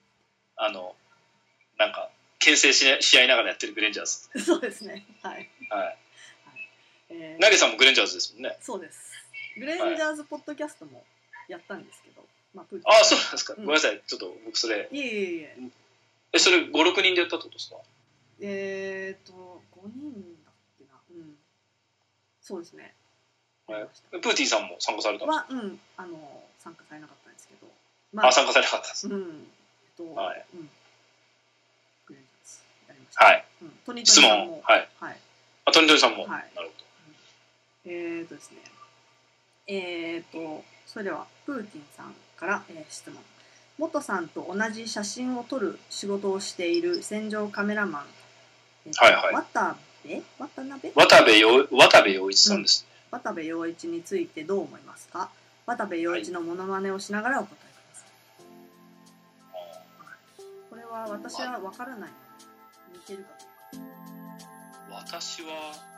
なんか牽制し合いながらやってるグレンジャーズ。 そうですね。はい。 はい。ナゲさんもグレンジャーズですもんね。 そうです。グレンジャーズポッドキャストもやったんですけど、 そうなんですか。ごめんなさい、ちょっと僕それ。 いえ。 それ5、6人でやったってことですか ？5人だっけな。そうですね。 プーティーさんも参加されたんですか？ 参加されなかったんですけど。 参加されなかったんです。 はい。グレンジャーズやりました。 はい。 トニトニさんも。 はい。トニトニさんも。 なるほど。ですね。それではプーティンさんから、質問。元さんと同じ写真を撮る仕事をしている戦場カメラマン、渡部陽一さんですね。 渡部陽一についてどう思いますか？渡部陽一のモノマネをしながらお答えください。これは私は分からない。似てるかどうか。 私は